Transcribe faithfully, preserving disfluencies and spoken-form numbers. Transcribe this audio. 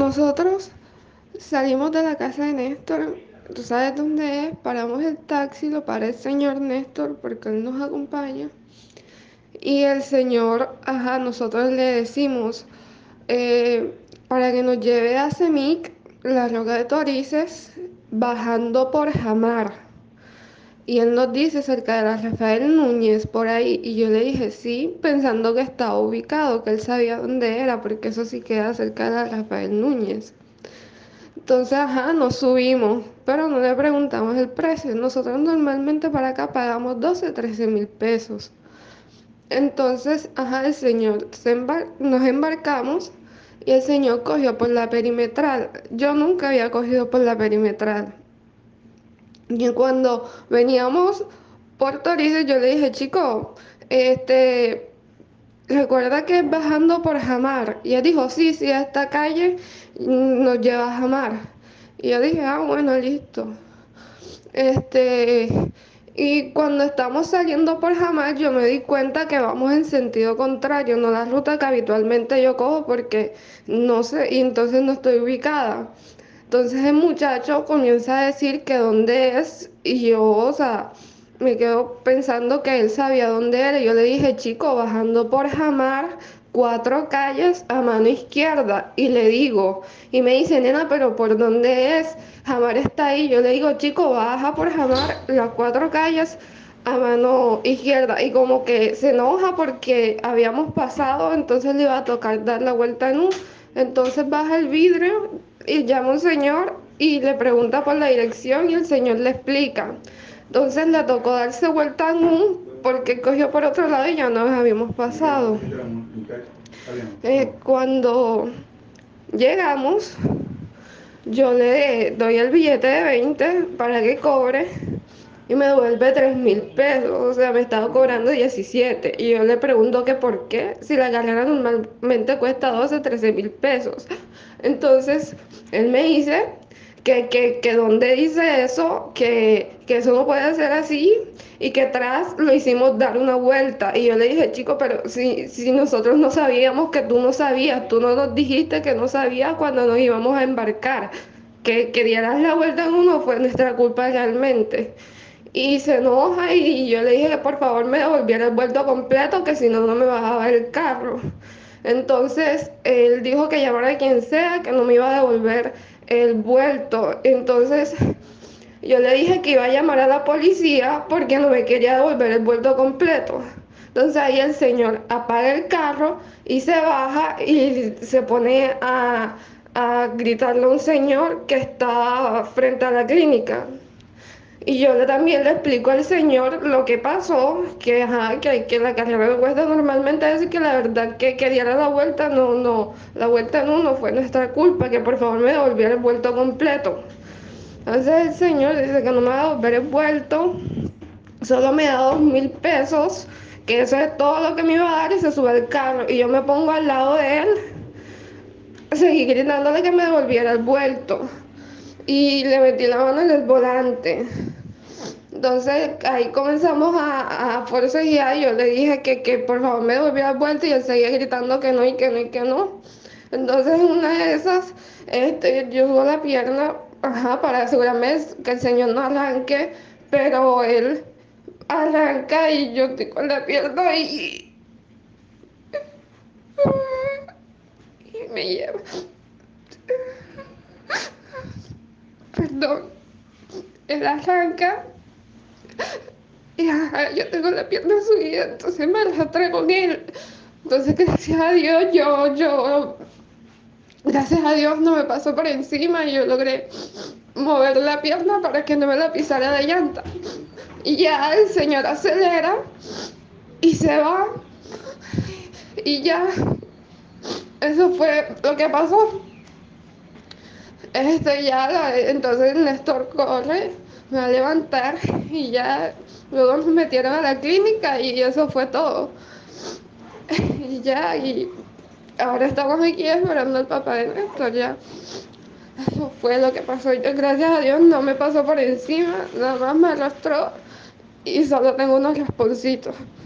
nosotros salimos de la casa de Néstor, tú sabes dónde es, paramos el taxi, lo para el señor Néstor porque él nos acompaña. Y el señor, ajá, nosotros le decimos eh, para que nos lleve a Semic, la Roca de Torices, bajando por Jamar. Y él nos dice cerca de la Rafael Núñez, por ahí. Y yo le dije sí, pensando que estaba ubicado, que él sabía dónde era, porque eso sí queda cerca de la Rafael Núñez. Entonces, ajá, nos subimos, pero no le preguntamos el precio. Nosotros normalmente para acá pagamos doce trece mil pesos. Entonces, ajá, el señor, se embar- nos embarcamos y el señor cogió por la perimetral. Yo nunca había cogido por la perimetral. Y cuando veníamos por Torices, yo le dije, chico, este, recuerda que es bajando por Jamar. Y él dijo, sí, sí, esta calle mm, nos lleva a Jamar. Y yo dije, ah, bueno, listo. Este, y cuando estamos saliendo por Jamar, yo me di cuenta que vamos en sentido contrario, no la ruta que habitualmente yo cojo porque no sé, y entonces no estoy ubicada. Entonces el muchacho comienza a decir que dónde es y yo, o sea, me quedo pensando que él sabía dónde era. Y yo le dije, chico, bajando por Jamar, cuatro calles a mano izquierda. Y le digo, y me dice, nena, pero ¿por dónde es? Jamar está ahí. Yo le digo, chico, baja por Jamar las cuatro calles a mano izquierda. Y como que se enoja porque habíamos pasado, entonces le iba a tocar dar la vuelta en U. Entonces baja el vidrio y llama a un señor y le pregunta por la dirección y el señor le explica. Entonces le tocó darse vuelta en U porque cogió por otro lado y ya nos habíamos pasado. Eh, cuando llegamos, yo le doy el billete de veinte para que cobre y me devuelve tres mil pesos, o sea, me estaba cobrando diecisiete. Y yo le pregunto que por qué, si la carrera normalmente cuesta doce trece mil pesos. Entonces, él me dice que, que, que donde dice eso, que, que eso no puede ser así y que atrás lo hicimos dar una vuelta. Y yo le dije, chico, pero si, si nosotros no sabíamos que tú no sabías, tú no nos dijiste que no sabías cuando nos íbamos a embarcar, que, que dieras la vuelta en uno fue nuestra culpa realmente. Y se enoja y yo le dije que por favor me devolviera el vuelto completo, que si no, no me bajaba el carro. Entonces él dijo que llamara a quien sea, que no me iba a devolver el vuelto. Entonces yo le dije que iba a llamar a la policía porque no me quería devolver el vuelto completo. Entonces ahí el señor apaga el carro y se baja y se pone a, a gritarle a un señor que está frente a la clínica. Y yo le- también le explico al señor lo que pasó, que, ajá, que, hay que la carrera de cuesta normalmente es que la verdad que, que diera la vuelta, no, no, la vuelta no, no fue nuestra culpa, que por favor me devolviera el vuelto completo. Entonces el señor dice que no me va a devolver el vuelto, solo me da dos mil pesos, que eso es todo lo que me iba a dar y se sube al carro. Y yo me pongo al lado de él, seguí gritándole que me devolviera el vuelto. Y le metí la mano en el volante. Entonces ahí comenzamos a, a forcejear. Yo le dije que, que por favor me devolviera la vuelta y él seguía gritando que no y que no y que no. Entonces en una de esas, este, yo subo la pierna, ajá, para asegurarme que el señor no arranque, pero él arranca y yo estoy con la pierna y, y me lleva. Perdón, él arranca y ajá, yo tengo la pierna subida, entonces me arrastra con él. Entonces, gracias a Dios, yo, yo, gracias a Dios no me pasó por encima y yo logré mover la pierna para que no me la pisara la llanta. Y ya el señor acelera y se va y ya, eso fue lo que pasó. Este ya, la- entonces Néstor corre, me va a levantar y ya, luego nos metieron a la clínica y eso fue todo. Y ya, y ahora estamos aquí esperando al papá de Néstor, ya. Eso fue lo que pasó. Yo, gracias a Dios, no me pasó por encima, nada más me arrastró y solo tengo unos rasponcitos.